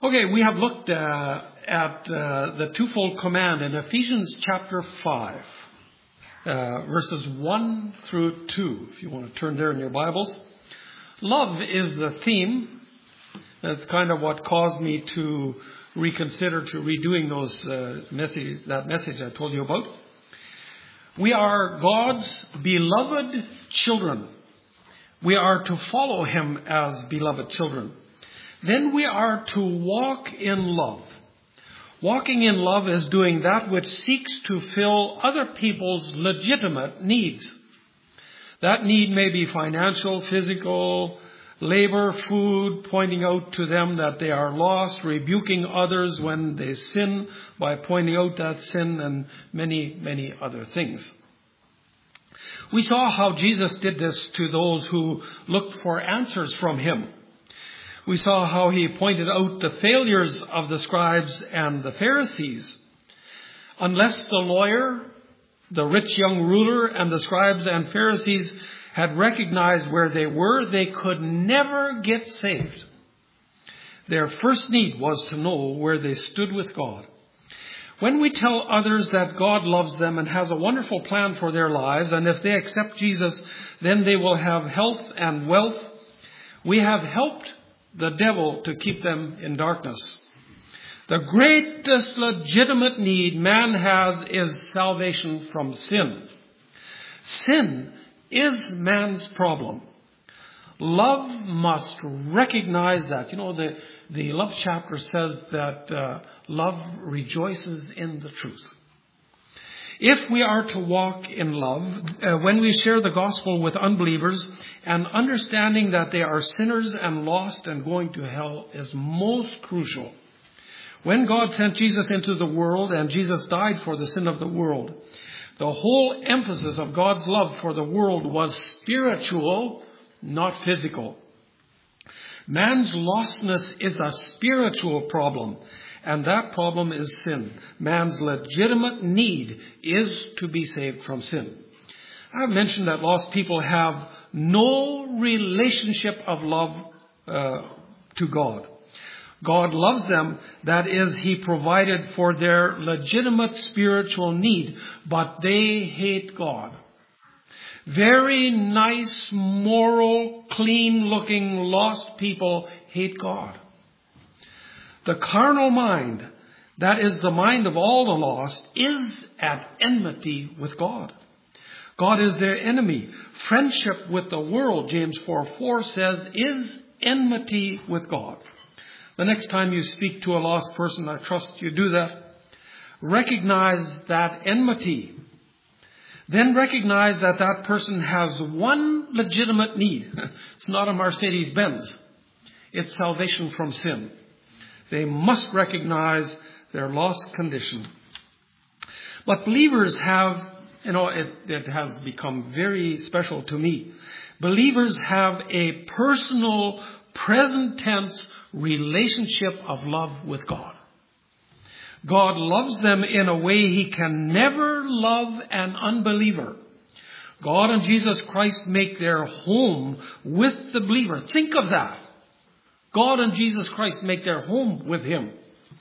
Okay, we have looked at the twofold command in Ephesians chapter 5, verses 1 through 2, if you want to turn there in your Bibles. Love is the theme. That's kind of what caused me to reconsider to redoing that message I told you about. We are God's beloved children. We are to follow Him as beloved children. Then we are to walk in love. Walking in love is doing that which seeks to fill other people's legitimate needs. That need may be financial, physical, labor, food, pointing out to them that they are lost, rebuking others when they sin by pointing out that sin, and many, many other things. We saw how Jesus did this to those who looked for answers from Him. We saw how He pointed out the failures of the scribes and the Pharisees. Unless the lawyer, the rich young ruler, and the scribes and Pharisees had recognized where they were, they could never get saved. Their first need was to know where they stood with God. When we tell others that God loves them and has a wonderful plan for their lives, and if they accept Jesus, then they will have health and wealth, we have helped the devil to keep them in darkness. The greatest legitimate need man has is salvation from sin. Sin is man's problem. Love must recognize that. You know, the love chapter says that love rejoices in the truth. If we are to walk in love, when we share the gospel with unbelievers, and understanding that they are sinners and lost and going to hell is most crucial. When God sent Jesus into the world and Jesus died for the sin of the world, the whole emphasis of God's love for the world was spiritual, not physical. Man's lostness is a spiritual problem, and that problem is sin. Man's legitimate need is to be saved from sin. I've mentioned that lost people have no relationship of love to God. God loves them, that is, He provided for their legitimate spiritual need, but they hate God. Very nice, moral, clean-looking, lost people hate God. The carnal mind, that is the mind of all the lost, is at enmity with God. God is their enemy. Friendship with the world, James 4:4 says, is enmity with God. The next time you speak to a lost person, I trust you do that, recognize that enmity. Then recognize that that person has one legitimate need. It's not a Mercedes-Benz. It's salvation from sin. They must recognize their lost condition. But believers have, it has become very special to me. Believers have a personal, present tense relationship of love with God. God loves them in a way He can never love an unbeliever. God and Jesus Christ make their home with the believer. Think of that. God and Jesus Christ make their home with Him.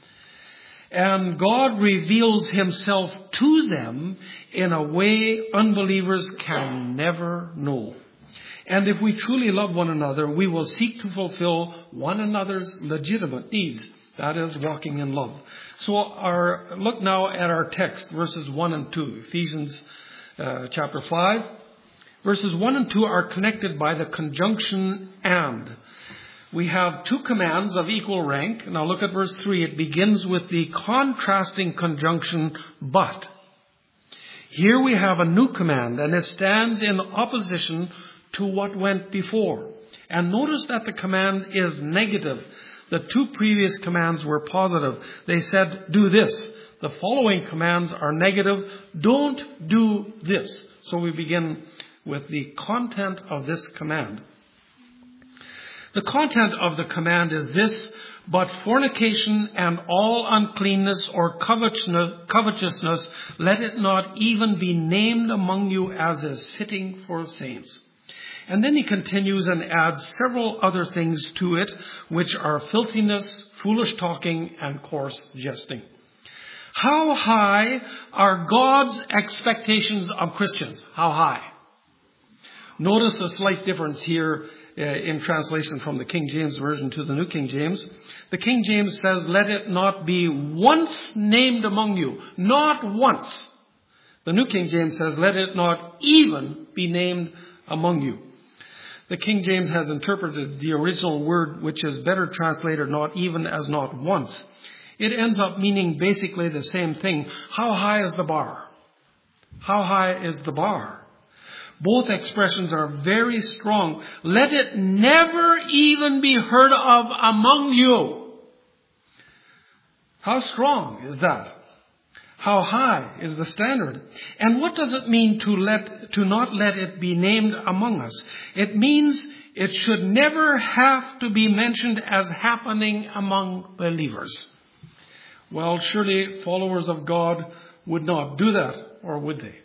And God reveals Himself to them in a way unbelievers can never know. And if we truly love one another, we will seek to fulfill one another's legitimate needs. That is walking in love. So look now at our text, verses 1 and 2, Ephesians chapter 5. Verses 1 and 2 are connected by the conjunction and. We have two commands of equal rank. Now look at verse 3. It begins with the contrasting conjunction but. Here we have a new command, and it stands in opposition to what went before. And notice that the command is negative. The two previous commands were positive. They said, do this. The following commands are negative. Don't do this. So we begin with the content of this command. The content of the command is this: but fornication and all uncleanness or covetousness, let it not even be named among you as is fitting for saints. And then he continues and adds several other things to it, which are filthiness, foolish talking, and coarse jesting. How high are God's expectations of Christians? How high? Notice a slight difference here in translation from the King James Version to the New King James. The King James says, let it not be once named among you. Not once. The New King James says, let it not even be named among you. The King James has interpreted the original word, which is better translated not even as not once. It ends up meaning basically the same thing. How high is the bar? How high is the bar? Both expressions are very strong. Let it never even be heard of among you. How strong is that? How high is the standard? And what does it mean to not let it be named among us? It means it should never have to be mentioned as happening among believers. Well, surely followers of God would not do that, or would they?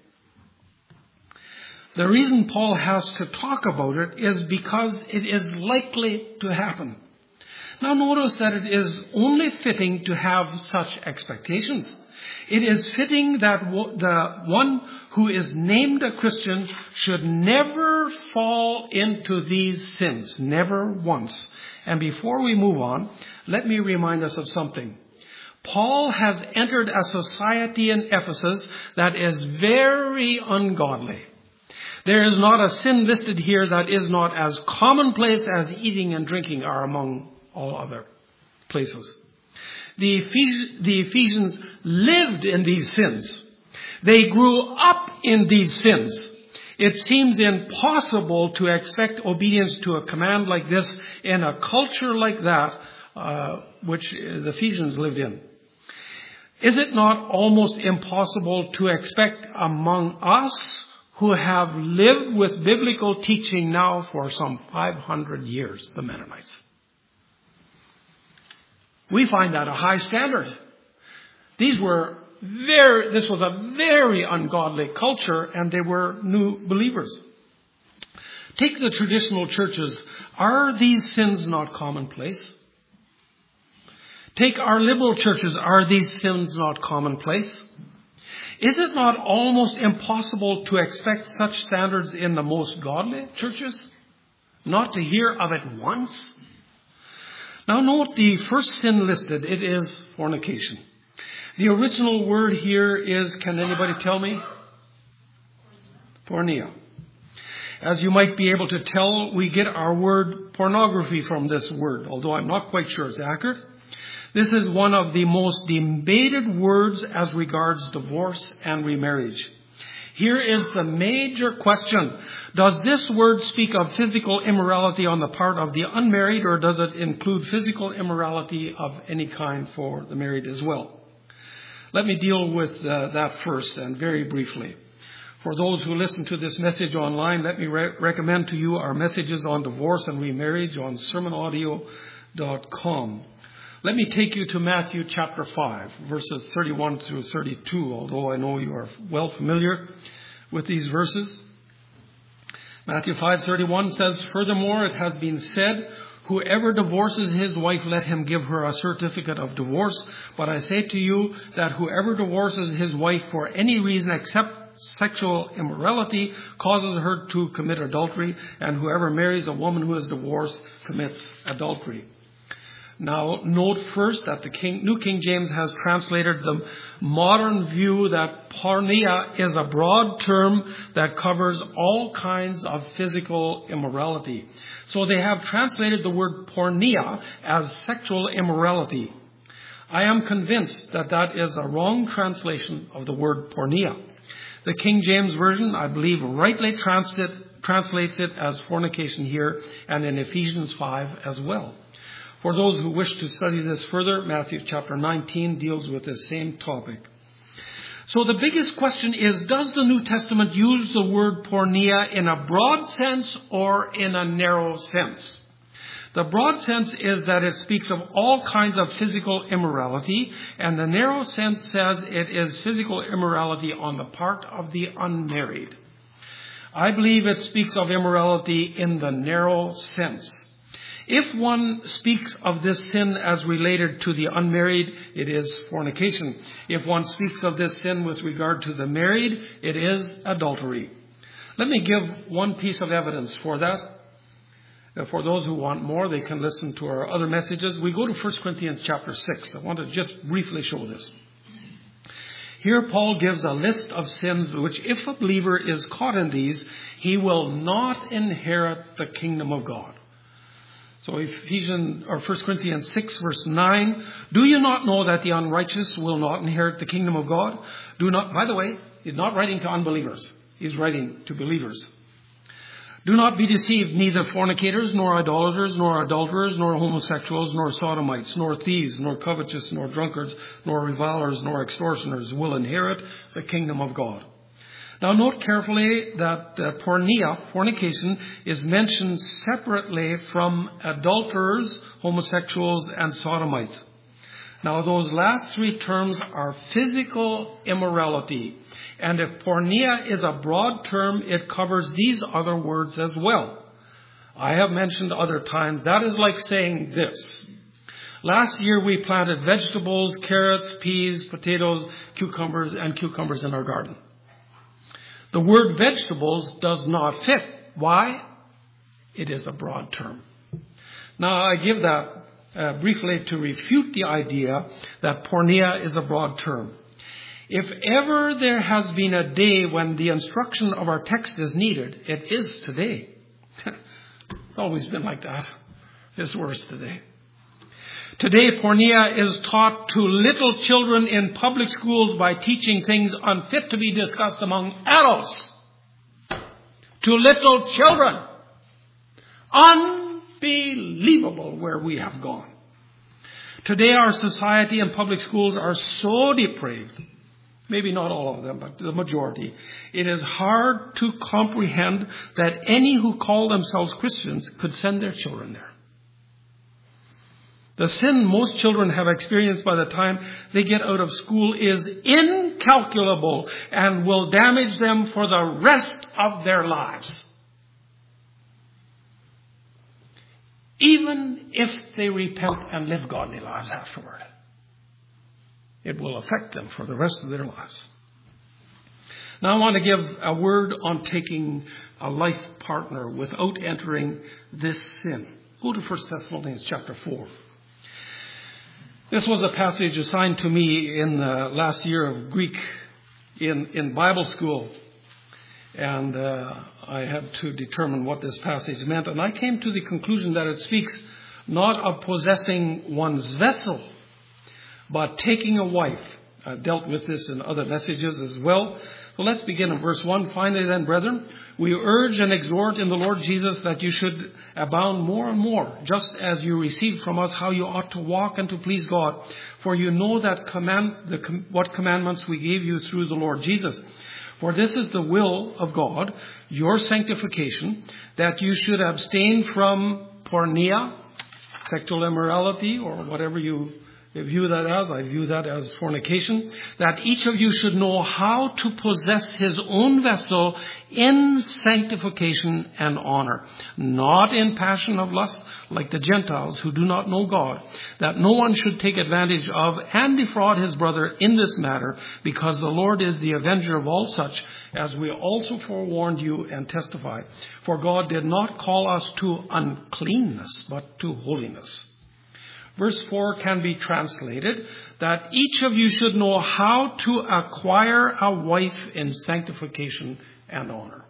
The reason Paul has to talk about it is because it is likely to happen. Now notice that it is only fitting to have such expectations. It is fitting that the one who is named a Christian should never fall into these sins. Never once. And before we move on, let me remind us of something. Paul has entered a society in Ephesus that is very ungodly. There is not a sin listed here that is not as commonplace as eating and drinking are among all other places. The Ephesians lived in these sins. They grew up in these sins. It seems impossible to expect obedience to a command like this in a culture like that, which the Ephesians lived in. Is it not almost impossible to expect among us who have lived with biblical teaching now for some 500 years, the Mennonites? We find that a high standard. This was a very ungodly culture, and they were new believers. Take the traditional churches. Are these sins not commonplace? Take our liberal churches. Are these sins not commonplace? Is it not almost impossible to expect such standards in the most godly churches? Not to hear of it once? Now note the first sin listed. It is fornication. The original word here is, can anybody tell me? Porneia. As you might be able to tell, we get our word pornography from this word, although I'm not quite sure it's accurate. This is one of the most debated words as regards divorce and remarriage. Here is the major question. Does this word speak of physical immorality on the part of the unmarried, or does it include physical immorality of any kind for the married as well? Let me deal with that first and very briefly. For those who listen to this message online, let me recommend to you our messages on divorce and remarriage on sermonaudio.com. Let me take you to Matthew chapter 5, verses 31 through 32, although I know you are well familiar with these verses. Matthew 5:31 says, "Furthermore, it has been said, whoever divorces his wife, let him give her a certificate of divorce. But I say to you that whoever divorces his wife for any reason except sexual immorality causes her to commit adultery, and whoever marries a woman who is divorced commits adultery." Now, note first that the New King James has translated the modern view that porneia is a broad term that covers all kinds of physical immorality. So they have translated the word porneia as sexual immorality. I am convinced that that is a wrong translation of the word porneia. The King James Version, I believe, rightly translates it as fornication here, and in Ephesians 5 as well. For those who wish to study this further, Matthew chapter 19 deals with this same topic. So the biggest question is, does the New Testament use the word porneia in a broad sense or in a narrow sense? The broad sense is that it speaks of all kinds of physical immorality, and the narrow sense says it is physical immorality on the part of the unmarried. I believe it speaks of immorality in the narrow sense. If one speaks of this sin as related to the unmarried, it is fornication. If one speaks of this sin with regard to the married, it is adultery. Let me give one piece of evidence for that. For those who want more, they can listen to our other messages. We go to 1 Corinthians chapter 6. I want to just briefly show this. Here Paul gives a list of sins which, if a believer is caught in these, he will not inherit the kingdom of God. So 1 Corinthians 6 verse 9, do you not know that the unrighteous will not inherit the kingdom of God? By the way, he's not writing to unbelievers. He's writing to believers. Do not be deceived, neither fornicators, nor idolaters, nor adulterers, nor homosexuals, nor sodomites, nor thieves, nor covetous, nor drunkards, nor revilers, nor extortioners will inherit the kingdom of God. Now note carefully that porneia, fornication, is mentioned separately from adulterers, homosexuals, and sodomites. Now those last three terms are physical immorality. And if porneia is a broad term, it covers these other words as well. I have mentioned other times, that is like saying this. Last year we planted vegetables, carrots, peas, potatoes, cucumbers in our garden. The word vegetables does not fit. Why? It is a broad term. Now I give that briefly to refute the idea that porneia is a broad term. If ever there has been a day when the instruction of our text is needed, it is today. It's always been like that. It's worse today. Today, porneia is taught to little children in public schools by teaching things unfit to be discussed among adults. To little children. Unbelievable where we have gone. Today, our society and public schools are so depraved. Maybe not all of them, but the majority. It is hard to comprehend that any who call themselves Christians could send their children there. The sin most children have experienced by the time they get out of school is incalculable and will damage them for the rest of their lives. Even if they repent and live godly lives afterward. It will affect them for the rest of their lives. Now I want to give a word on taking a life partner without entering this sin. Go to 1 Thessalonians chapter 4. This was a passage assigned to me in the last year of Greek in Bible school. And I had to determine what this passage meant. And I came to the conclusion that it speaks not of possessing one's vessel, but taking a wife. I dealt with this in other messages as well. So let's begin in verse 1. Finally then, brethren, we urge and exhort in the Lord Jesus that you should abound more and more, just as you received from us how you ought to walk and to please God. For you know that what commandments we gave you through the Lord Jesus. For this is the will of God, your sanctification, that you should abstain from porneia, sexual immorality, or whatever you view that as. I view that as fornication. That each of you should know how to possess his own vessel in sanctification and honor, not in passion of lust like the Gentiles who do not know God, that no one should take advantage of and defraud his brother in this matter, because the Lord is the avenger of all such, as we also forewarned you and testify. For God did not call us to uncleanness, but to holiness. Verse 4 can be translated that each of you should know how to acquire a wife in sanctification and honor.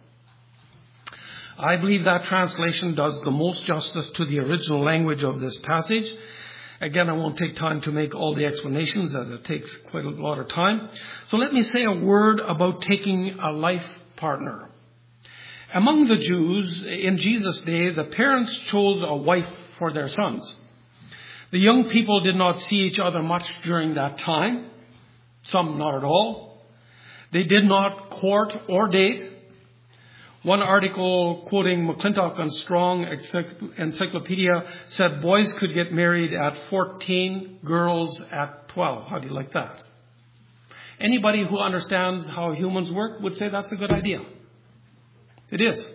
I believe that translation does the most justice to the original language of this passage. Again, I won't take time to make all the explanations, as it takes quite a lot of time. So let me say a word about taking a life partner. Among the Jews in Jesus' day, the parents chose a wife for their sons. The young people did not see each other much during that time. Some not at all. They did not court or date. One article quoting McClintock on Strong Encyclopedia said boys could get married at 14, girls at 12. How do you like that? Anybody who understands how humans work would say that's a good idea. It is.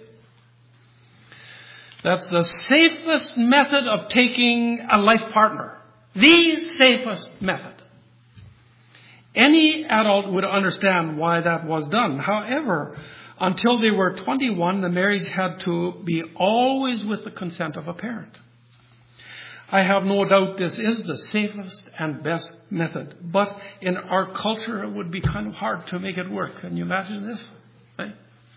That's the safest method of taking a life partner. The safest method. Any adult would understand why that was done. However, until they were 21, the marriage had to be always with the consent of a parent. I have no doubt this is the safest and best method. But in our culture, it would be kind of hard to make it work. Can you imagine this? Right?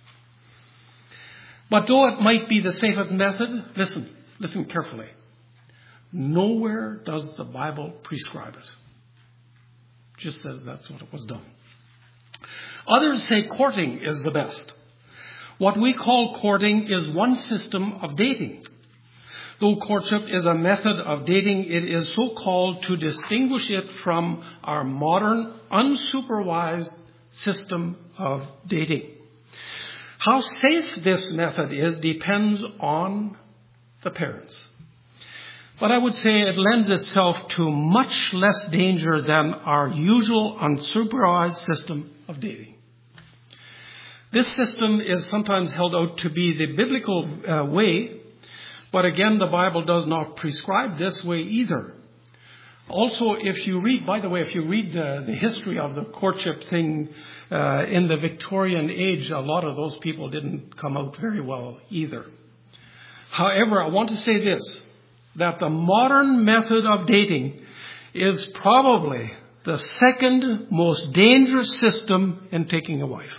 But though it might be the safest method, listen carefully. Nowhere does the Bible prescribe it. Just says that's what it was done. Others say courting is the best. What we call courting is one system of dating. Though courtship is a method of dating, it is so called to distinguish it from our modern, unsupervised system of dating. How safe this method is depends on the parents. But I would say it lends itself to much less danger than our usual unsupervised system of dating. This system is sometimes held out to be the biblical way, but again, the Bible does not prescribe this way either. Also, if you read the history of the courtship thing in the Victorian age, a lot of those people didn't come out very well either. However, I want to say this, that the modern method of dating is probably the second most dangerous system in taking a wife.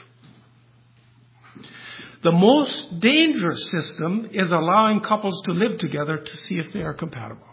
The most dangerous system is allowing couples to live together to see if they are compatible.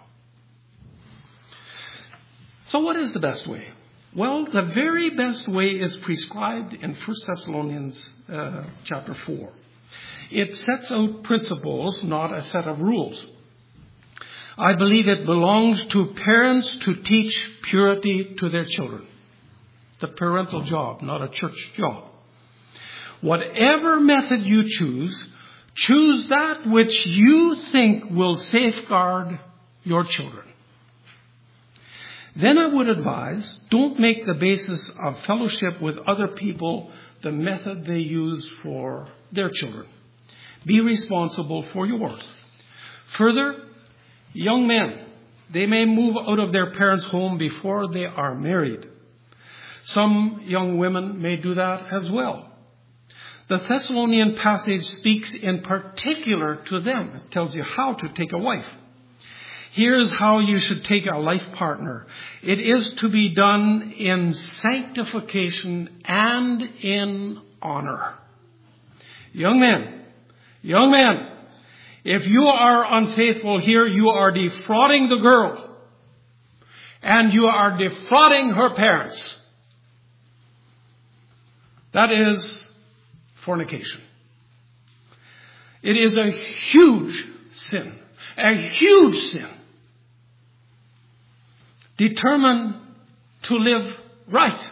So what is the best way? Well, the very best way is prescribed in 1 Thessalonians chapter 4. It sets out principles, not a set of rules. I believe it belongs to parents to teach purity to their children. It's a parental job, not a church job. Whatever method you choose that which you think will safeguard your children. Then I would advise, don't make the basis of fellowship with other people the method they use for their children. Be responsible for yours. Further, young men, they may move out of their parents' home before they are married. Some young women may do that as well. The Thessalonian passage speaks in particular to them. It tells you how to take a wife. Here's how you should take a life partner. It is to be done in sanctification and in honor. Young men, if you are unfaithful here, you are defrauding the girl. And you are defrauding her parents. That is fornication. It is a huge sin. A huge sin. Determine to live right.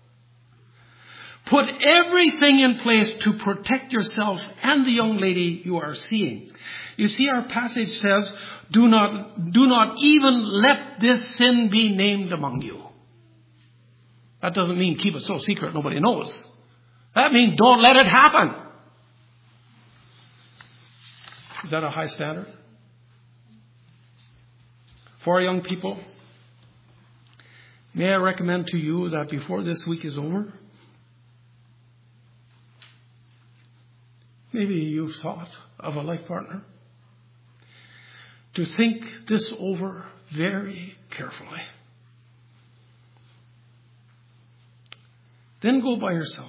Put everything in place to protect yourself and the young lady you are seeing. You see, our passage says, do not even let this sin be named among you. That doesn't mean keep it so secret nobody knows. That means don't let it happen. Is that a high standard? For our young people, may I recommend to you that before this week is over, maybe you've thought of a life partner, to think this over very carefully. Then go by yourself.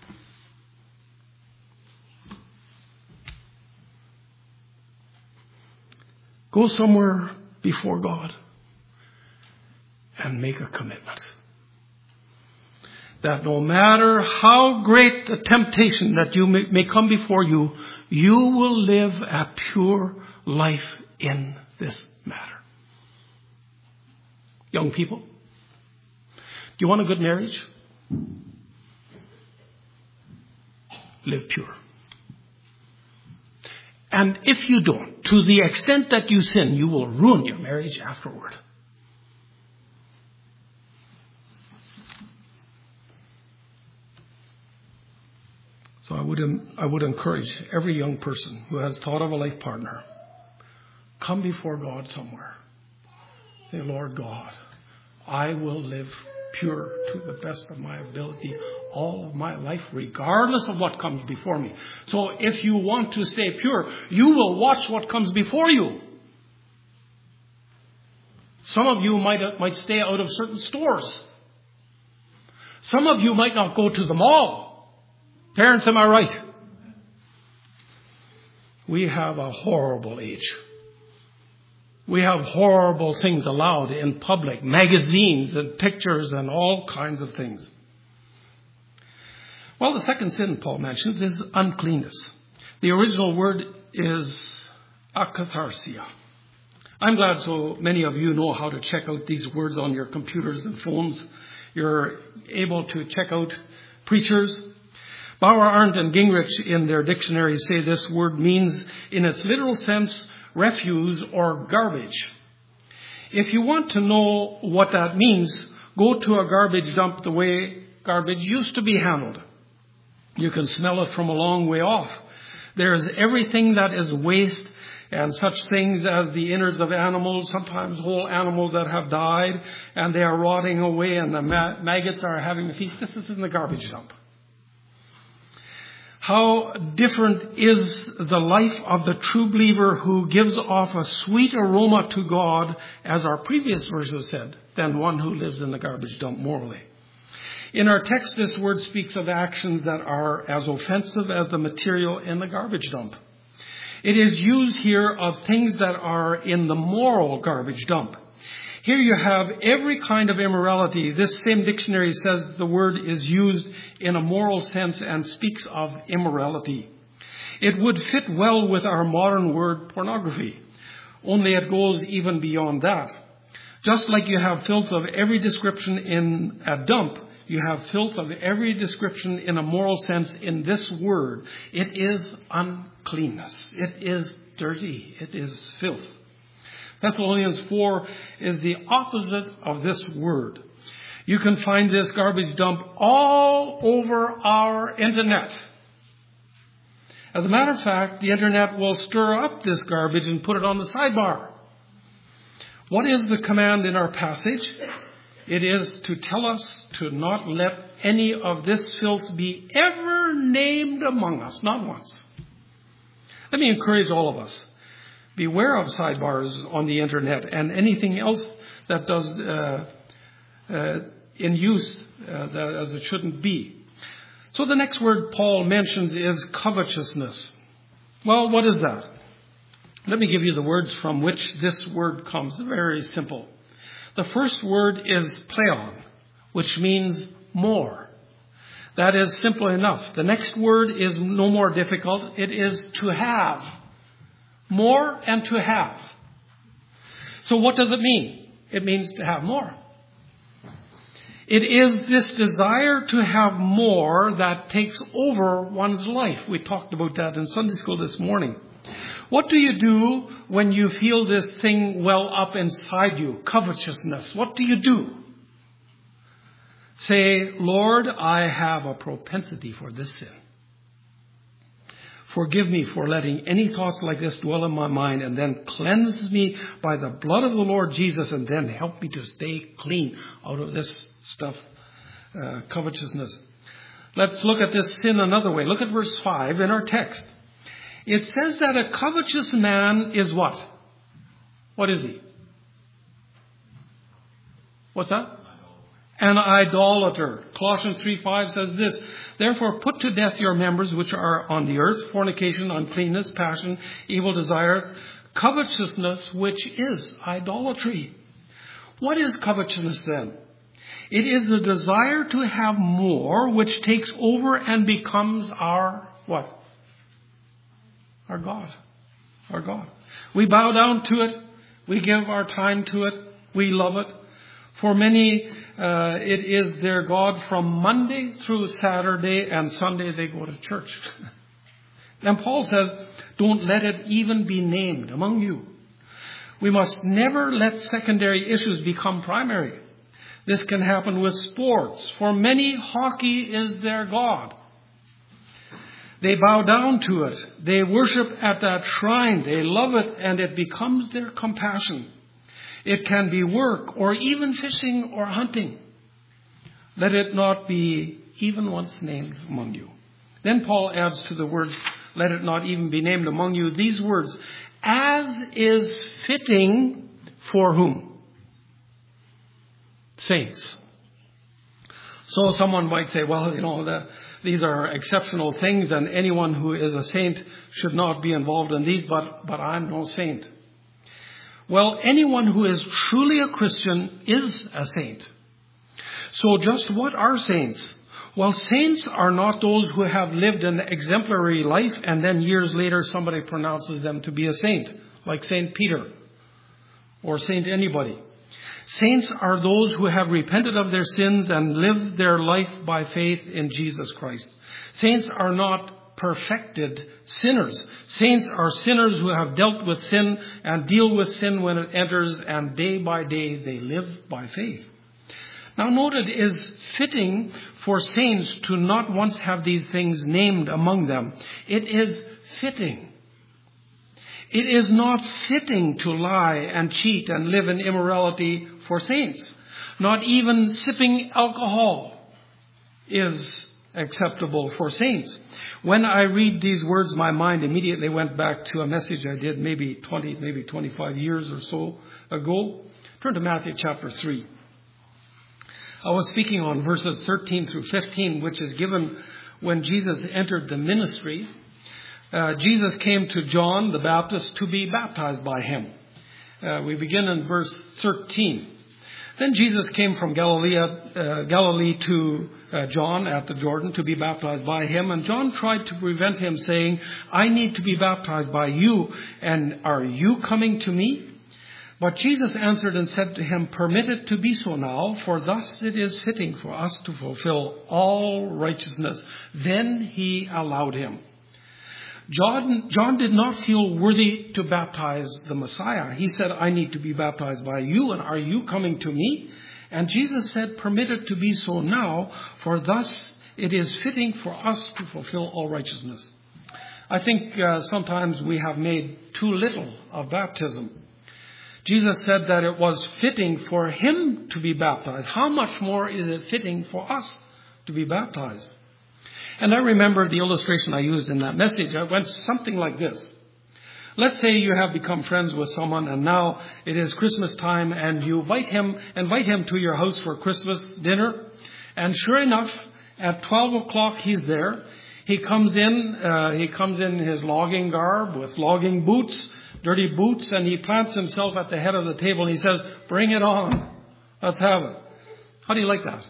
Go somewhere before God and make a commitment that no matter how great the temptation that you may come before you, you will live a pure life in this matter. Young people, do you want a good marriage? Live pure. And if you don't, to the extent that you sin, you will ruin your marriage afterward. So I would encourage every young person who has thought of a life partner, come before God somewhere. Say, Lord God, I will live pure to the best of my ability all of my life, regardless of what comes before me. So if you want to stay pure, you will watch what comes before you. Some of you might stay out of certain stores. Some of you might not go to the mall. Parents, am I right? We have a horrible age. We have horrible things allowed in public, magazines and pictures and all kinds of things. Well, the second sin Paul mentions is uncleanness. The original word is akatharsia. I'm glad so many of you know how to check out these words on your computers and phones. You're able to check out preachers. Bauer, Arndt, and Gingrich in their dictionaries say this word means, in its literal sense, refuse or garbage. If you want to know what that means, go to a garbage dump the way garbage used to be handled. You can smell it from a long way off. There is everything that is waste and such things as the innards of animals, sometimes whole animals that have died and they are rotting away and the maggots are having a feast. This is in the garbage dump. How different is the life of the true believer who gives off a sweet aroma to God, as our previous verses said, than one who lives in the garbage dump morally. In our text, this word speaks of actions that are as offensive as the material in the garbage dump. It is used here of things that are in the moral garbage dump. Here you have every kind of immorality. This same dictionary says the word is used in a moral sense and speaks of immorality. It would fit well with our modern word pornography, only it goes even beyond that. Just like you have filth of every description in a dump, you have filth of every description in a moral sense in this word. It is uncleanness. It is dirty. It is filth. Thessalonians 4 is the opposite of this word. You can find this garbage dump all over our internet. As a matter of fact, the internet will stir up this garbage and put it on the sidebar. What is the command in our passage? It is to tell us to not let any of this filth be ever named among us, not once. Let me encourage all of us. Beware of sidebars on the internet and anything else that does in use as it shouldn't be. So the next word Paul mentions is covetousness. Well, what is that? Let me give you the words from which this word comes. Very simple. The first word is pleon, which means more. That is simple enough. The next word is no more difficult. It is to have. More and to have. So what does it mean? It means to have more. It is this desire to have more that takes over one's life. We talked about that in Sunday school this morning. What do you do when you feel this thing well up inside you? Covetousness. What do you do? Say, Lord, I have a propensity for this sin. Forgive me for letting any thoughts like this dwell in my mind, and then cleanse me by the blood of the Lord Jesus, and then help me to stay clean out of this stuff, covetousness. Let's look at this sin another way. Look at verse 5 in our text. It says that a covetous man is what? What is he? What's that? An idolater. Colossians 3:5 says this, therefore put to death your members which are on the earth, fornication, uncleanness, passion, evil desires, covetousness, which is idolatry. What is covetousness then? It is the desire to have more, which takes over and becomes our what? Our God. Our God. We bow down to it. We give our time to it. We love it. For many, it is their God from Monday through Saturday, and Sunday they go to church. And Paul says, don't let it even be named among you. We must never let secondary issues become primary. This can happen with sports. For many, hockey is their God. They bow down to it. They worship at that shrine. They love it, and it becomes their compassion. It can be work or even fishing or hunting. Let it not be even once named among you. Then Paul adds to the words, let it not even be named among you, these words, as is fitting for whom? Saints. So someone might say, well, these are exceptional things and anyone who is a saint should not be involved in these, but I'm no saint. Well, anyone who is truly a Christian is a saint. So just what are saints? Well, saints are not those who have lived an exemplary life and then years later somebody pronounces them to be a saint, like Saint Peter or Saint anybody. Saints are those who have repented of their sins and lived their life by faith in Jesus Christ. Saints are not perfected sinners. Saints are sinners who have dealt with sin and deal with sin when it enters, and day by day they live by faith. Now note, it is fitting for saints to not once have these things named among them. It is fitting. It is not fitting to lie and cheat and live in immorality for saints. Not even sipping alcohol is acceptable for saints. When I read these words, my mind immediately went back to a message I did maybe 25 years or so ago. Turn to Matthew chapter 3. I was speaking on verses 13 through 15, which is given when Jesus entered the ministry. Jesus came to John the Baptist to be baptized by him. We begin in verse 13. Then Jesus came from Galilee to John at the Jordan to be baptized by him. And John tried to prevent him, saying, I need to be baptized by you, and are you coming to me? But Jesus answered and said to him, permit it to be so now, for thus it is fitting for us to fulfill all righteousness. Then he allowed him. John did not feel worthy to baptize the Messiah. He said, I need to be baptized by you, and are you coming to me? And Jesus said, permit it to be so now, for thus it is fitting for us to fulfill all righteousness. I think sometimes we have made too little of baptism. Jesus said that it was fitting for him to be baptized. How much more is it fitting for us to be baptized? And I remember the illustration I used in that message. It went something like this. Let's say you have become friends with someone, and now it is Christmas time, and you invite him to your house for Christmas dinner. And sure enough, at 12 o'clock he's there. He comes in his logging garb with logging boots, dirty boots, and he plants himself at the head of the table and he says, bring it on. Let's have it. How do you like that?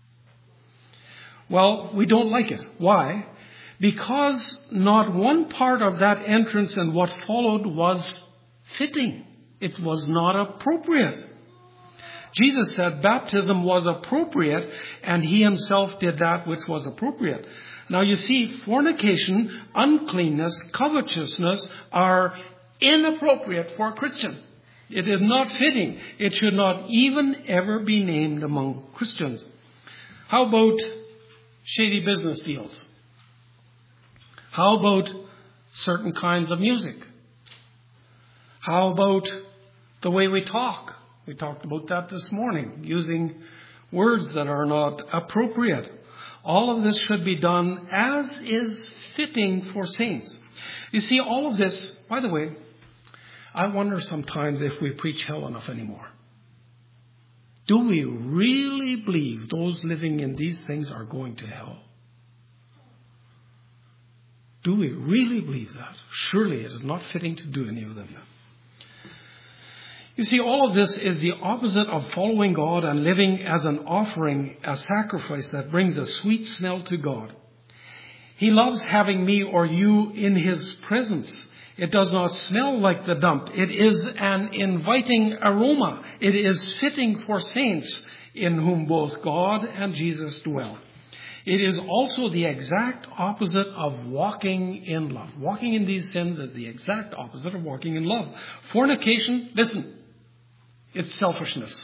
Well, we don't like it. Why? Because not one part of that entrance and what followed was fitting. It was not appropriate. Jesus said baptism was appropriate, and he himself did that which was appropriate. Now you see, fornication, uncleanness, covetousness are inappropriate for a Christian. It is not fitting. It should not even ever be named among Christians. How about shady business deals? How about certain kinds of music? How about the way we talk? We talked about that this morning, using words that are not appropriate. All of this should be done as is fitting for saints. You see, all of this, by the way, I wonder sometimes if we preach hell enough anymore. Do we really believe those living in these things are going to hell? Do we really believe that? Surely it is not fitting to do any of them. You see, all of this is the opposite of following God and living as an offering, a sacrifice that brings a sweet smell to God. He loves having me or you in his presence. It does not smell like the dump. It is an inviting aroma. It is fitting for saints in whom both God and Jesus dwell. It is also the exact opposite of walking in love. Walking in these sins is the exact opposite of walking in love. Fornication, listen, it's selfishness.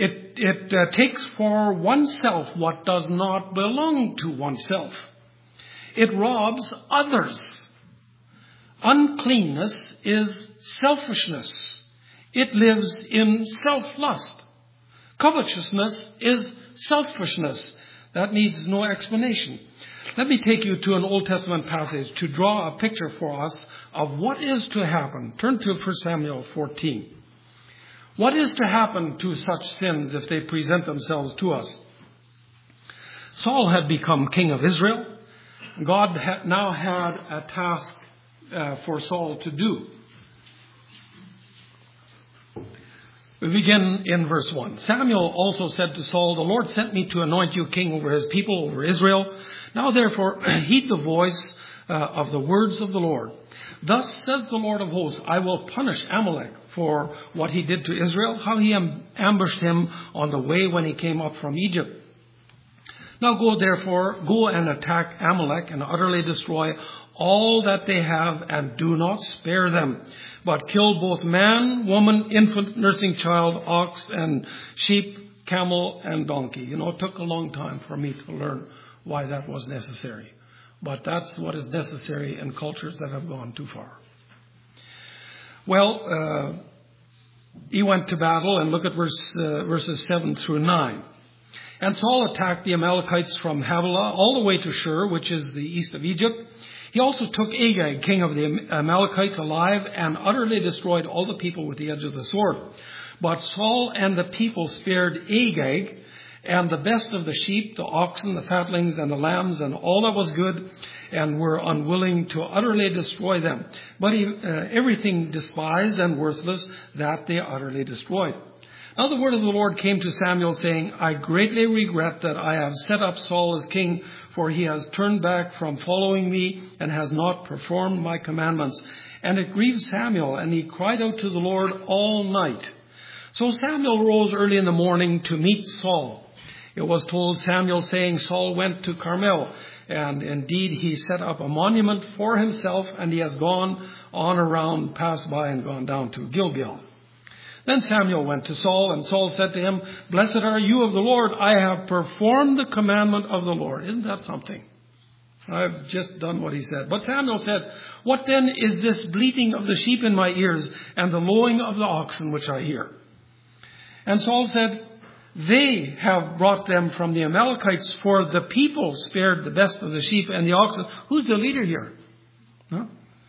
It takes for oneself what does not belong to oneself. It robs others. Uncleanness is selfishness. It lives in self-lust. Covetousness is selfishness. That needs no explanation. Let me take you to an Old Testament passage to draw a picture for us of what is to happen. Turn to 1 Samuel 14. What is to happen to such sins if they present themselves to us? Saul had become king of Israel. God now had a task for Saul to do. We begin in verse 1. Samuel also said to Saul, "The Lord sent me to anoint you king over his people, over Israel. Now therefore heed the voice of the words of the Lord. Thus says the Lord of hosts, I will punish Amalek for what he did to Israel, how he ambushed him on the way when he came up from Egypt. Now go and attack Amalek and utterly destroy all that they have, and do not spare them, but kill both man, woman, infant, nursing child, ox, and sheep, camel, and donkey." It took a long time for me to learn why that was necessary. But that's what is necessary in cultures that have gone too far. Well, he went to battle, and look at verses 7 through 9. "And Saul attacked the Amalekites from Havilah all the way to Shur, which is the east of Egypt. He also took Agag, king of the Amalekites, alive, and utterly destroyed all the people with the edge of the sword. But Saul and the people spared Agag, and the best of the sheep, the oxen, the fatlings, and the lambs, and all that was good, and were unwilling to utterly destroy them. But everything despised and worthless, that they utterly destroyed. Now the word of the Lord came to Samuel, saying, I greatly regret that I have set up Saul as king, for he has turned back from following me and has not performed my commandments. And it grieved Samuel, and he cried out to the Lord all night. So Samuel rose early in the morning to meet Saul. It was told Samuel, saying, Saul went to Carmel, and indeed he set up a monument for himself, and he has gone on around, passed by, and gone down to Gilgal. Then Samuel went to Saul, and Saul said to him, Blessed are you of the Lord. I have performed the commandment of the Lord. Isn't that something? I've just done what he said. But Samuel said, What then is this bleating of the sheep in my ears, and the lowing of the oxen which I hear? And Saul said, They have brought them from the Amalekites, for the people spared the best of the sheep and the oxen. Who's the leader here? Huh?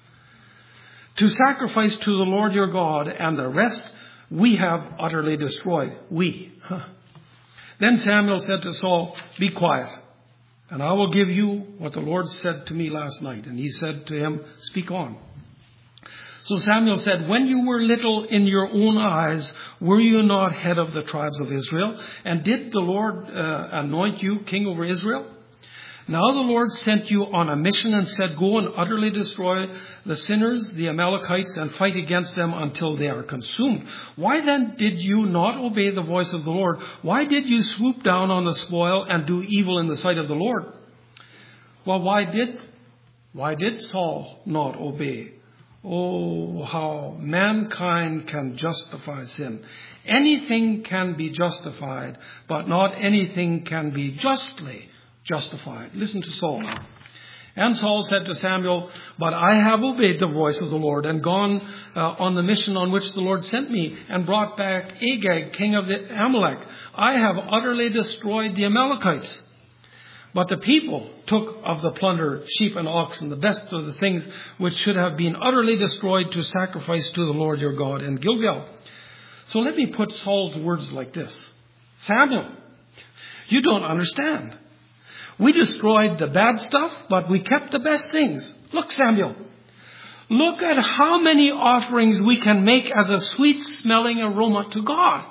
To sacrifice to the Lord your God, and the rest we have utterly destroyed. We. Huh. Then Samuel said to Saul, Be quiet, and I will give you what the Lord said to me last night. And he said to him, Speak on. So Samuel said, When you were little in your own eyes, were you not head of the tribes of Israel? And did the Lord anoint you king over Israel? Now the Lord sent you on a mission and said, Go and utterly destroy the sinners, the Amalekites, and fight against them until they are consumed. Why then did you not obey the voice of the Lord? Why did you swoop down on the spoil and do evil in the sight of the Lord? Well, why did Saul not obey? Oh, how mankind can justify sin. Anything can be justified, but not anything can be justly justified. Listen to Saul now. And Saul said to Samuel, But I have obeyed the voice of the Lord and gone on the mission on which the Lord sent me and brought back Agag, king of the Amalek. I have utterly destroyed the Amalekites. But the people took of the plunder, sheep and oxen, the best of the things which should have been utterly destroyed, to sacrifice to the Lord your God in Gilgal. So let me put Saul's words like this. Samuel, you don't understand. We destroyed the bad stuff, but we kept the best things. Look, Samuel, look at how many offerings we can make as a sweet-smelling aroma to God.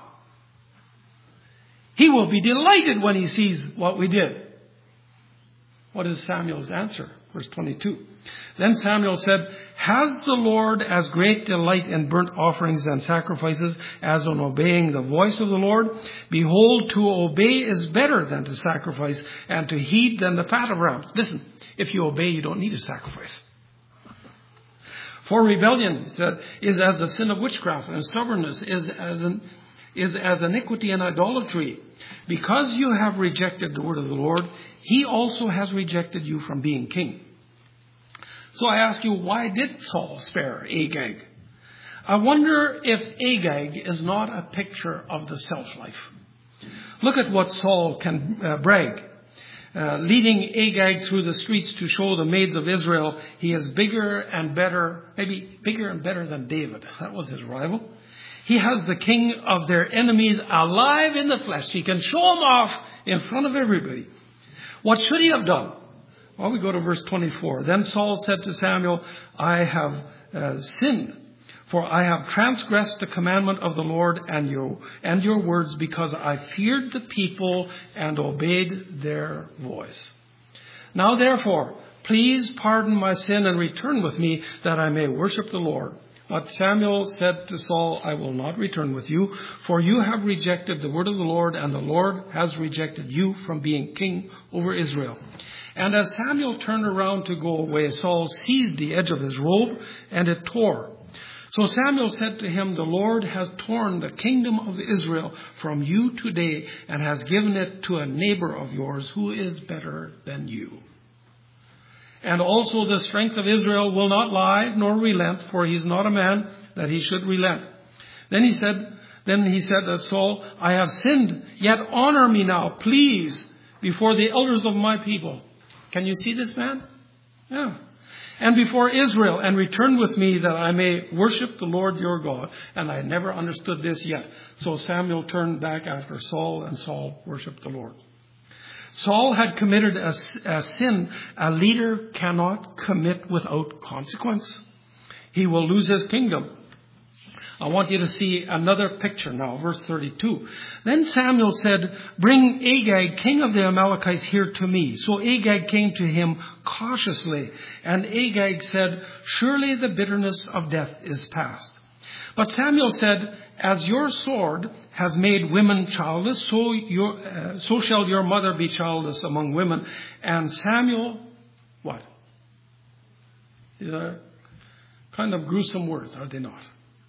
He will be delighted when he sees what we did. What is Samuel's answer? Verse 22. Then Samuel said, Has the Lord as great delight in burnt offerings and sacrifices as in obeying the voice of the Lord? Behold, to obey is better than to sacrifice, and to heed than the fat of rams. Listen, if you obey, you don't need a sacrifice. For rebellion is as the sin of witchcraft, and stubbornness is as is as iniquity and idolatry. Because you have rejected the word of the Lord, he also has rejected you from being king. So I ask you, why did Saul spare Agag? I wonder if Agag is not a picture of the self-life. Look at what Saul can brag. Leading Agag through the streets to show the maids of Israel he is bigger and better, maybe bigger and better than David. That was his rival. He has the king of their enemies alive in the flesh. He can show them off in front of everybody. What should he have done? Well, we go to verse 24. Then Saul said to Samuel, I have sinned, for I have transgressed the commandment of the Lord and your words, because I feared the people and obeyed their voice. Now therefore, please pardon my sin and return with me, that I may worship the Lord. But Samuel said to Saul, I will not return with you, for you have rejected the word of the Lord, and the Lord has rejected you from being king over Israel. And as Samuel turned around to go away, Saul seized the edge of his robe, and it tore. So Samuel said to him, the Lord has torn the kingdom of Israel from you today, and has given it to a neighbor of yours who is better than you. And also the strength of Israel will not lie nor relent, for he is not a man that he should relent. Then he said to Saul, I have sinned, yet honor me now, please, before the elders of my people. Can you see this man? Yeah. And before Israel, and return with me, that I may worship the Lord your God. And I never understood this yet. So Samuel turned back after Saul, and Saul worshiped the Lord. Saul had committed a sin a leader cannot commit without consequence. He will lose his kingdom. I want you to see another picture now, verse 32. Then Samuel said, bring Agag, king of the Amalekites, here to me. So Agag came to him cautiously, and Agag said, surely the bitterness of death is past. But Samuel said, as your sword has made women childless, so shall your mother be childless among women. And Samuel, what? These are kind of gruesome words, are they not?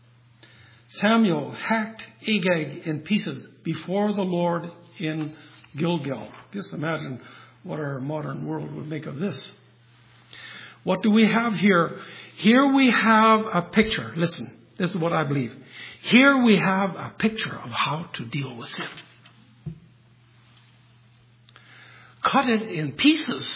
Samuel hacked Agag in pieces before the Lord in Gilgal. Just imagine what our modern world would make of this. What do we have here? Here we have a picture. Listen. This is what I believe. Here we have a picture of how to deal with sin. Cut it in pieces.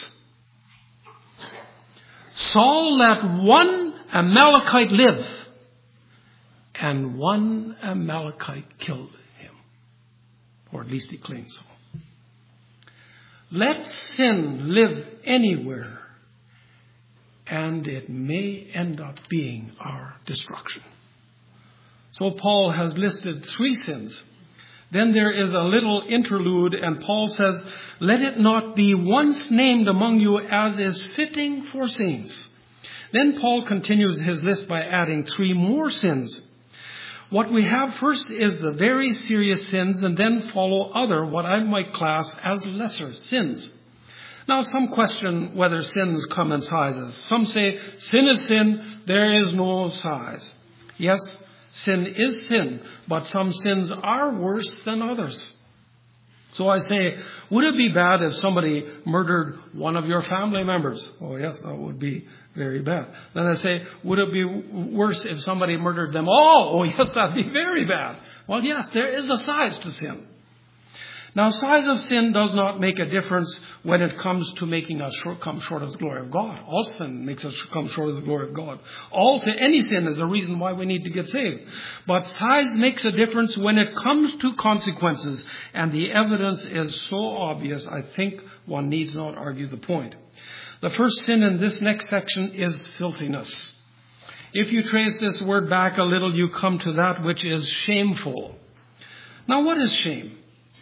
Saul let one Amalekite live, and one Amalekite killed him. Or at least he claims so. Let sin live anywhere, and it may end up being our destruction. So Paul has listed 3 sins. Then there is a little interlude, and Paul says, let it not be once named among you as is fitting for saints. Then Paul continues his list by adding 3 more sins. What we have first is the very serious sins, and then follow other, what I might class as lesser sins. Now some question whether sins come in sizes. Some say sin is sin, there is no size. Yes, sin is sin, but some sins are worse than others. So I say, would it be bad if somebody murdered one of your family members? Oh yes, that would be very bad. Then I say, would it be worse if somebody murdered them all? Oh yes, that'd be very bad. Well yes, there is a size to sin. Now, size of sin does not make a difference when it comes to making us come short of the glory of God. All sin makes us come short of the glory of God. Any sin is a reason why we need to get saved. But size makes a difference when it comes to consequences. And the evidence is so obvious, I think one needs not argue the point. The first sin in this next section is filthiness. If you trace this word back a little, you come to that which is shameful. Now, what is shame?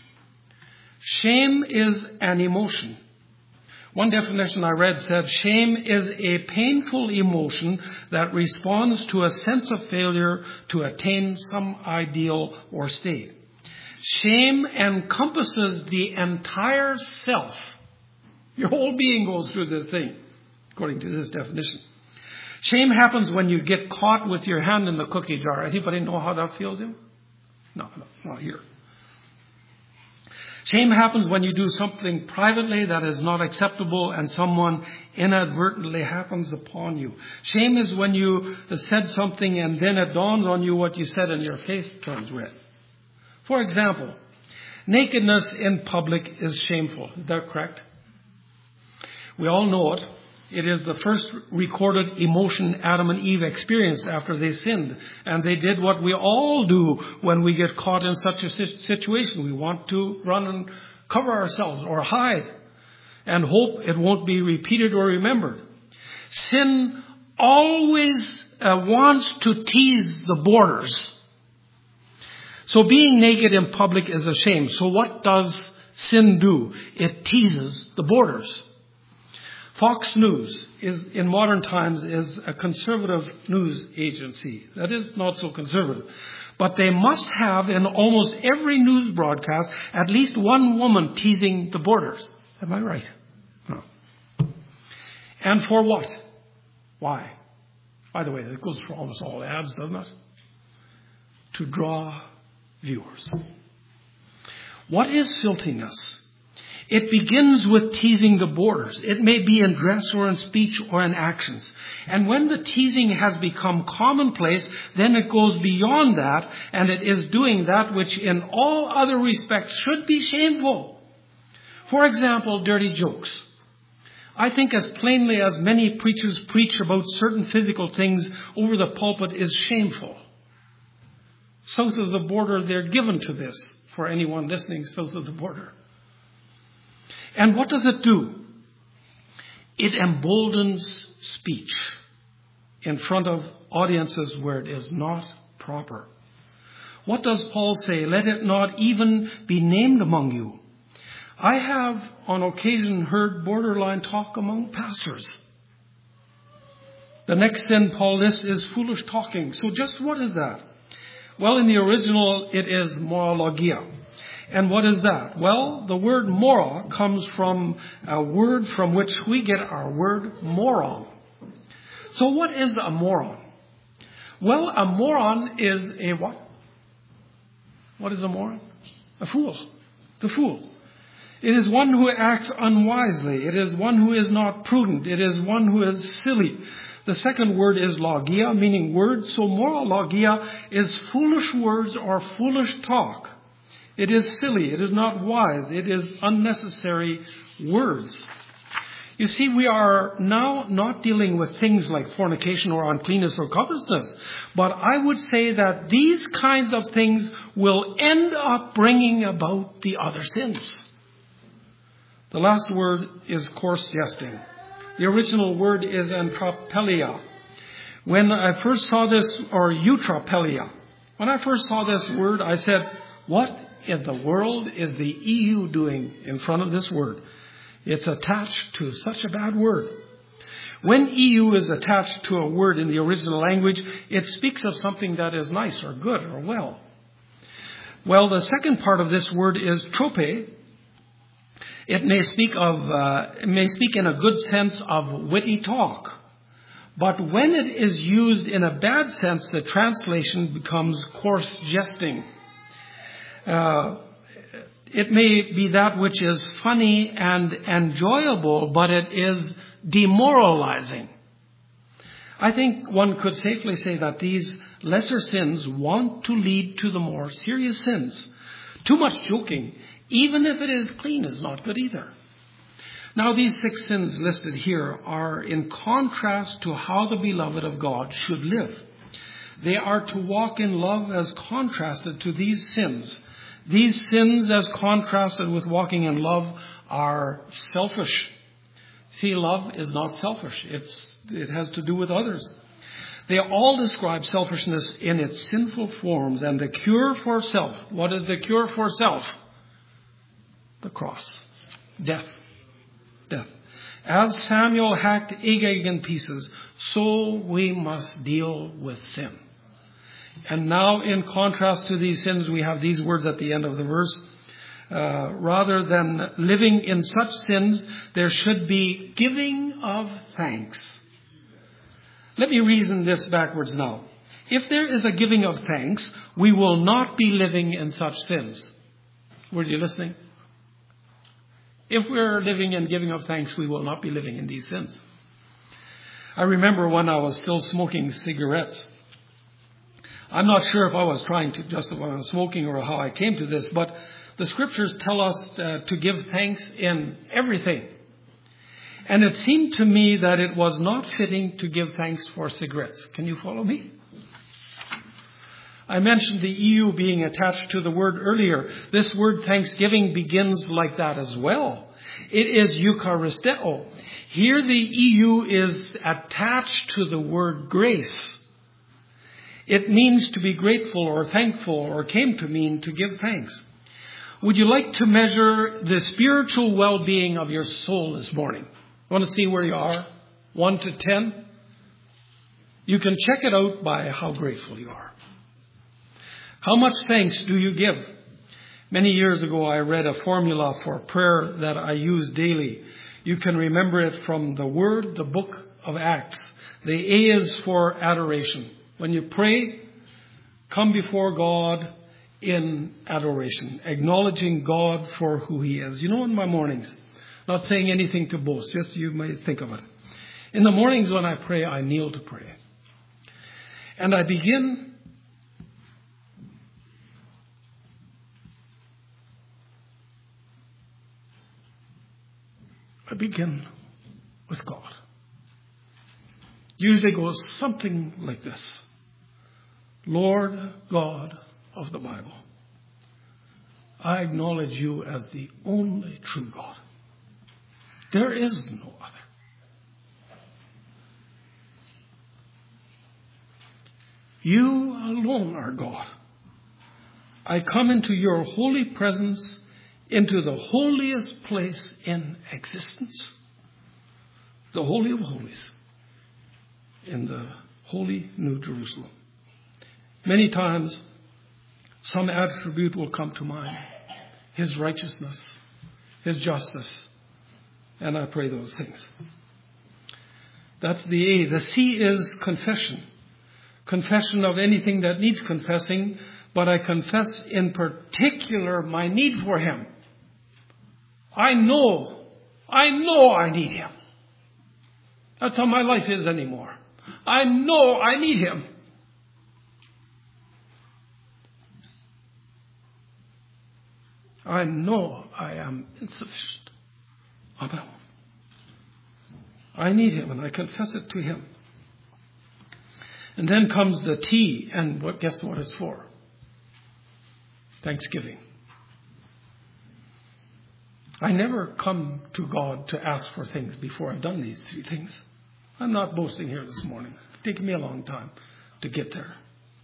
Shame is an emotion. One definition I read said, shame is a painful emotion that responds to a sense of failure to attain some ideal or state. Shame encompasses the entire self. Your whole being goes through this thing, according to this definition. Shame happens when you get caught with your hand in the cookie jar. Anybody know how that feels? No, not here. Shame happens when you do something privately that is not acceptable and someone inadvertently happens upon you. Shame is when you said something and then it dawns on you what you said and your face turns red. For example, nakedness in public is shameful. Is that correct? We all know it. It is the first recorded emotion Adam and Eve experienced after they sinned. And they did what we all do when we get caught in such a situation. We want to run and cover ourselves or hide and hope it won't be repeated or remembered. Sin always wants to tease the borders. So being naked in public is a shame. So what does sin do? It teases the borders. Fox News in modern times is a conservative news agency. That is not so conservative. But they must have in almost every news broadcast at least one woman teasing the borders. Am I right? No. And for what? Why? By the way, that goes for almost all ads, doesn't it? To draw viewers. What is filthiness? It begins with teasing the borders. It may be in dress or in speech or in actions. And when the teasing has become commonplace, then it goes beyond that, and it is doing that which in all other respects should be shameful. For example, dirty jokes. I think as plainly as many preachers preach about certain physical things over the pulpit is shameful. South of the border, they're given to this for anyone listening south of the border. And what does it do? It emboldens speech in front of audiences where it is not proper. What does Paul say? Let it not even be named among you. I have on occasion heard borderline talk among pastors. The next sin Paul lists is foolish talking. So just what is that? Well, in the original, it is morologia. And what is that? Well, the word mora comes from a word from which we get our word moron. So what is a moron? Well, a moron is a what? What is a moron? A fool. The fool. It is one who acts unwisely. It is one who is not prudent. It is one who is silly. The second word is logia, meaning word. So morologia is foolish words or foolish talk. It is silly. It is not wise. It is unnecessary words. You see, we are now not dealing with things like fornication or uncleanness or covetousness. But I would say that these kinds of things will end up bringing about the other sins. The last word is coarse jesting. The original word is entropelia. When I first saw this, or eutropelia, when I first saw this word, I said, what in the world is the EU doing in front of this word? It's attached to such a bad word. When EU is attached to a word in the original language, it speaks of something that is nice or good or well. Well, the second part of this word is trope. It may speak in a good sense of witty talk. But when it is used in a bad sense, the translation becomes coarse jesting. It may be that which is funny and enjoyable, but it is demoralizing. I think one could safely say that these lesser sins want to lead to the more serious sins. Too much joking, even if it is clean, is not good either. Now, these 6 sins listed here are in contrast to how the beloved of God should live. They are to walk in love as contrasted to these sins. These sins, as contrasted with walking in love, are selfish. See, love is not selfish. It has to do with others. They all describe selfishness in its sinful forms, and the cure for self. What is the cure for self? The cross. Death. Death. As Samuel hacked Agag in pieces, so we must deal with sin. And now, in contrast to these sins, we have these words at the end of the verse. Rather than living in such sins, there should be giving of thanks. Let me reason this backwards now. If there is a giving of thanks, we will not be living in such sins. Were you listening? If we're living in giving of thanks, we will not be living in these sins. I remember when I was still smoking cigarettes. I'm not sure if I was trying to justify my smoking or how I came to this, but the scriptures tell us to give thanks in everything. And it seemed to me that it was not fitting to give thanks for cigarettes. Can you follow me? I mentioned the EU being attached to the word earlier. This word thanksgiving begins like that as well. It is Eucharisteo. Here the EU is attached to the word grace. It means to be grateful or thankful, or came to mean to give thanks. Would you like to measure the spiritual well-being of your soul this morning? Want to see where you are? 1 to 10? You can check it out by how grateful you are. How much thanks do you give? Many years ago, I read a formula for prayer that I use daily. You can remember it from the Word, the book of Acts. The A is for adoration. When you pray, come before God in adoration, acknowledging God for who He is. You know, in my mornings, not saying anything to boast, just you may think of it. In the mornings when I pray, I kneel to pray. And I begin with God. Usually goes something like this. Lord God of the Bible, I acknowledge you as the only true God. There is no other. You alone are God. I come into your holy presence, into the holiest place in existence, the Holy of Holies, in the holy New Jerusalem. Many times, some attribute will come to mind. His righteousness, His justice, and I pray those things. That's the A. The C is confession. Confession of anything that needs confessing, but I confess in particular my need for Him. I know I need Him. That's how my life is anymore. I know I need Him. I know I am insufficient on my own. I need Him, and I confess it to Him. And then comes the T, and guess what it's for? Thanksgiving. I never come to God to ask for things before I've done these three things. I'm not boasting here this morning. It's taken me a long time to get there.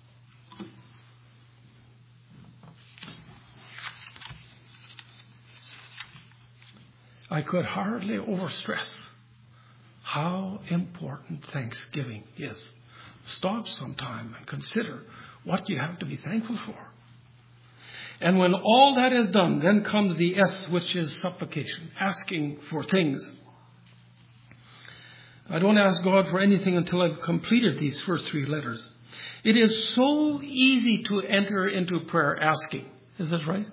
I could hardly overstress how important Thanksgiving is. Stop sometime and consider what you have to be thankful for. And when all that is done, then comes the S, which is supplication, asking for things. I don't ask God for anything until I've completed these first three letters. It is so easy to enter into prayer asking. Is that right?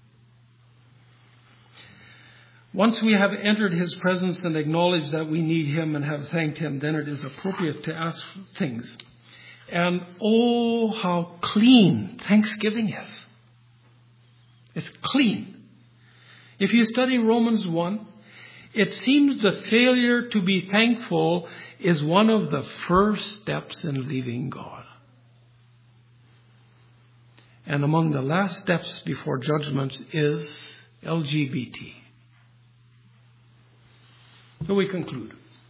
Once we have entered His presence and acknowledged that we need Him and have thanked Him, then it is appropriate to ask things. And oh, how clean Thanksgiving is. It's clean. If you study Romans 1, it seems the failure to be thankful is one of the first steps in leaving God. And among the last steps before judgment is LGBT. So we conclude.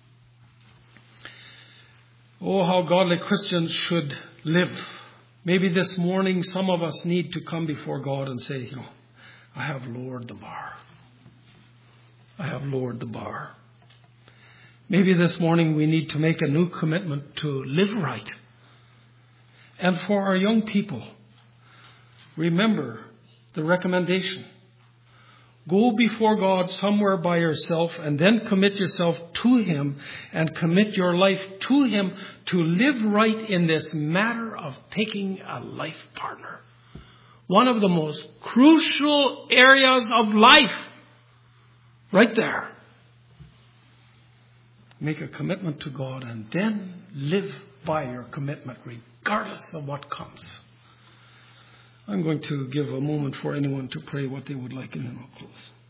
Oh, how godly Christians should live. Maybe this morning some of us need to come before God and say, I have lowered the bar. I have lowered the bar. Maybe this morning we need to make a new commitment to live right. And for our young people, remember the recommendation. Go before God somewhere by yourself and then commit yourself to Him and commit your life to Him to live right in this matter of taking a life partner. One of the most crucial areas of life. Right there. Make a commitment to God and then live by your commitment regardless of what comes. I'm going to give a moment for anyone to pray what they would like and then we'll close.